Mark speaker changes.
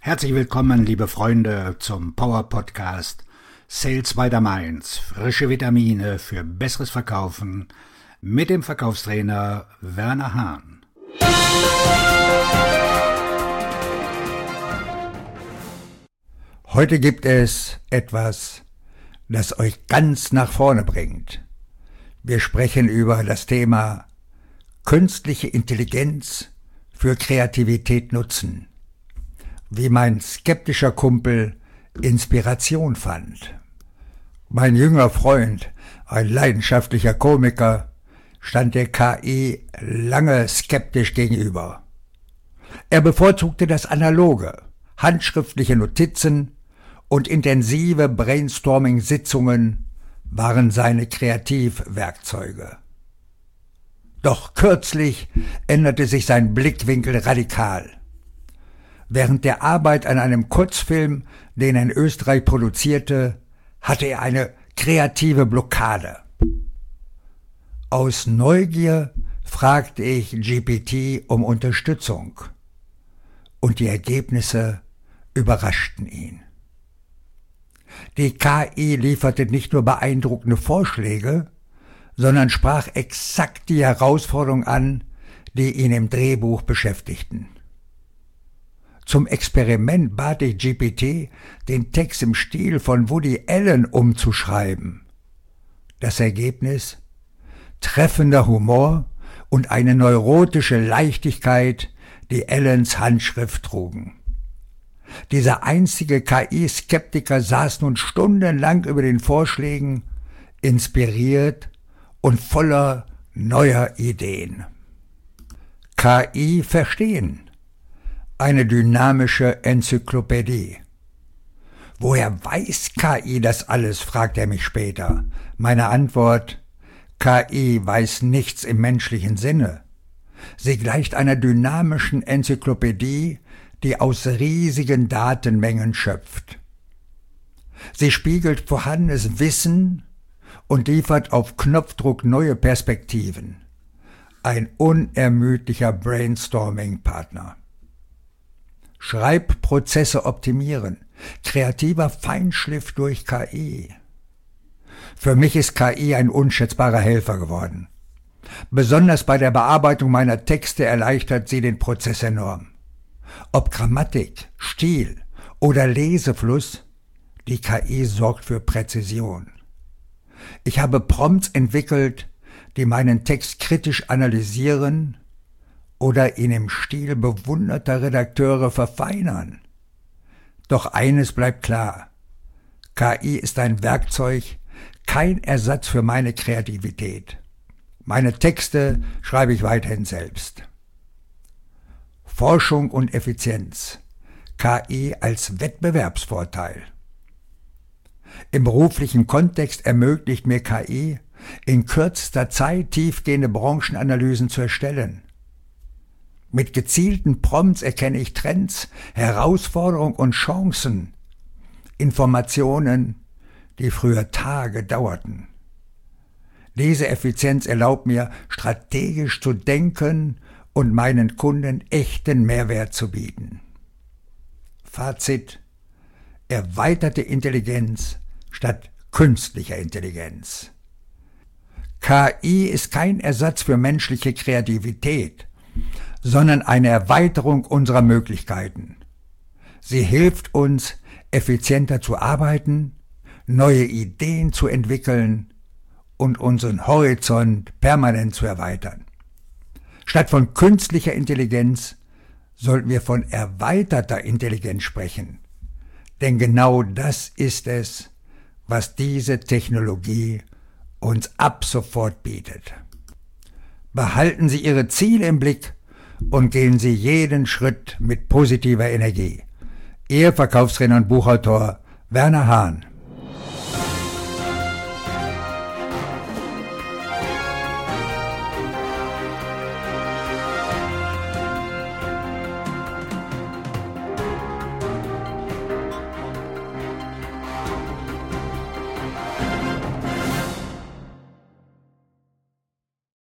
Speaker 1: Herzlich willkommen, liebe Freunde, zum Power Podcast Sales by the Mainz. Frische Vitamine für besseres Verkaufen mit dem Verkaufstrainer Werner Hahn.
Speaker 2: Heute gibt es etwas, das euch ganz nach vorne bringt. Wir sprechen über das Thema künstliche Intelligenz für Kreativität nutzen. Wie mein skeptischer Kumpel Inspiration fand. Mein jüngerer Freund, ein leidenschaftlicher Komiker, stand der KI lange skeptisch gegenüber. Er bevorzugte das Analoge, handschriftliche Notizen und intensive Brainstorming-Sitzungen waren seine Kreativwerkzeuge. Doch kürzlich änderte sich sein Blickwinkel radikal. Während der Arbeit an einem Kurzfilm, den er in Österreich produzierte, hatte er eine kreative Blockade. Aus Neugier fragte ich GPT um Unterstützung und die Ergebnisse überraschten ihn. Die KI lieferte nicht nur beeindruckende Vorschläge, sondern sprach exakt die Herausforderungen an, die ihn im Drehbuch beschäftigten. Zum Experiment bat ich GPT, den Text im Stil von Woody Allen umzuschreiben. Das Ergebnis? Treffender Humor und eine neurotische Leichtigkeit, die Allens Handschrift trugen. Dieser einzige KI-Skeptiker saß nun stundenlang über den Vorschlägen, inspiriert und voller neuer Ideen. KI verstehen. Eine dynamische Enzyklopädie. Woher weiß KI das alles, fragt er mich später. Meine Antwort: KI weiß nichts im menschlichen Sinne. Sie gleicht einer dynamischen Enzyklopädie, die aus riesigen Datenmengen schöpft. Sie spiegelt vorhandenes Wissen und liefert auf Knopfdruck neue Perspektiven. Ein unermüdlicher Brainstorming-Partner. Schreibprozesse optimieren, kreativer Feinschliff durch KI. Für mich ist KI ein unschätzbarer Helfer geworden. Besonders bei der Bearbeitung meiner Texte erleichtert sie den Prozess enorm. Ob Grammatik, Stil oder Lesefluss, die KI sorgt für Präzision. Ich habe Prompts entwickelt, die meinen Text kritisch analysieren oder ihn im Stil bewunderter Redakteure verfeinern. Doch eines bleibt klar: KI ist ein Werkzeug, kein Ersatz für meine Kreativität. Meine Texte schreibe ich weiterhin selbst. Forschung und Effizienz. KI als Wettbewerbsvorteil. Im beruflichen Kontext ermöglicht mir KI, in kürzester Zeit tiefgehende Branchenanalysen zu erstellen. Mit gezielten Prompts erkenne ich Trends, Herausforderungen und Chancen, Informationen, die früher Tage dauerten. Diese Effizienz erlaubt mir, strategisch zu denken und meinen Kunden echten Mehrwert zu bieten. Fazit: erweiterte Intelligenz statt künstlicher Intelligenz. KI ist kein Ersatz für menschliche Kreativität, sondern eine Erweiterung unserer Möglichkeiten. Sie hilft uns, effizienter zu arbeiten, neue Ideen zu entwickeln und unseren Horizont permanent zu erweitern. Statt von künstlicher Intelligenz sollten wir von erweiterter Intelligenz sprechen. Denn genau das ist es, was diese Technologie uns ab sofort bietet. Behalten Sie Ihre Ziele im Blick und gehen Sie jeden Schritt mit positiver Energie. Ihr Verkaufstrainer und Buchautor Werner Hahn.